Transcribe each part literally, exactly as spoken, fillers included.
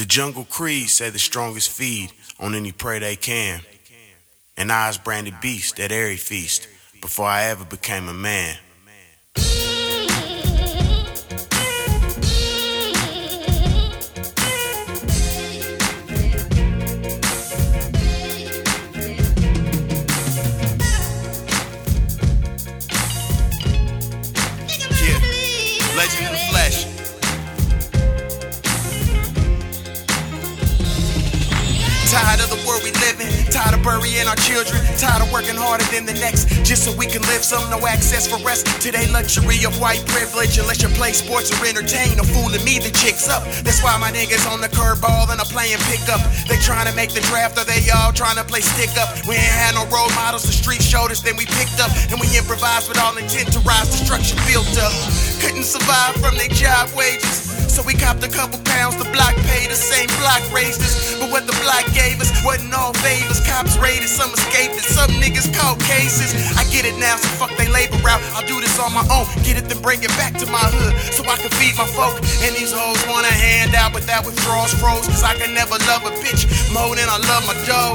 The Jungle Creed say the strongest feed on any prey they can. And I was branded beast at every feast before I ever became a man. Yeah, legend in the flesh. Tired of the world we live in, tired of burying our children, tired of working harder than the next, just so we can live some. No access for rest to their luxury of white privilege. Unless you play sports or entertain, no fooling me, the chick's up. That's why my niggas on the curveball and I'm playing pickup. They trying to make the draft or they all trying to play stick up. We ain't had no role models, the street showed us, then we picked up. And we improvised with all intent to rise, destruction built up. Couldn't survive from their job wages, so we copped a couple pounds, the block paid, the same block raised us. But what the block gave us wasn't all favors. Cops raided, some escaped, and some niggas caught cases. I get it now, so fuck they labor route. I'll do this on my own, get it then bring it back to my hood, so I can feed my folk. And these hoes want a handout, but that withdrawals froze, cause I can never love a bitch more than I love my dog.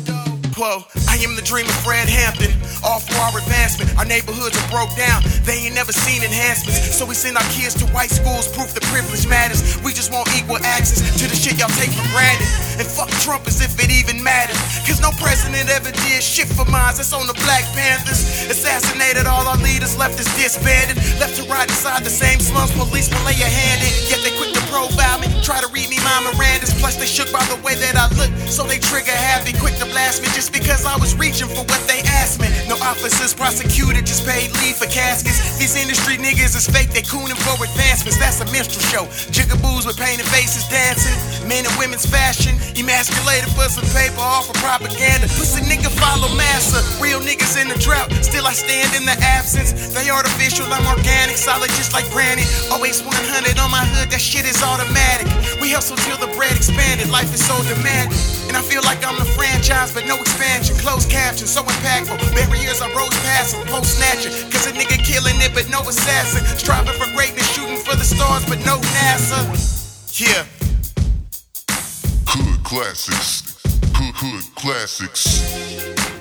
Whoa, I am the dream of Fred Hampton, all for our advancement. Our neighborhoods are broke down, they ain't never seen enhancements. So we send our kids to white schools, proof the privilege matters. We just want equal access to the shit y'all take for granted. And fuck Trump as if it even mattered, cause no president ever did shit for mines. That's on the Black Panthers. Assassinated all our leaders, left us disbanded. Left to ride inside the same slums, police will lay a hand in. Yet they quick to profile me, try to read me my Mirandas. Plus they shook by the way that I look, so they trigger happy, quick to blast me just because I was reaching for what they asked me. No officers prosecuted, just paid leave for caskets. These industry niggas is fake, they cooning for advancements. That's a minstrel show, jigaboos with painted faces dancing. Men and women's fashion, emasculated for some paper, all for propaganda. Pussy nigga follow massa, real niggas in the drought, still I stand in the absence. They artificial, I'm organic, solid just like granite. Always one hundred on my hood, that shit is automatic. We hustle till the bread expanded, life is so demanding. And I feel like I'm the franchise, but no expansion. Closed caption, so impactful. Barriers I rose past them, post snatcher. Cause a nigga killing it, but no assassin. Striving for greatness, shooting for the stars, but no NASA. Yeah. Hood classics. Hood, hood classics.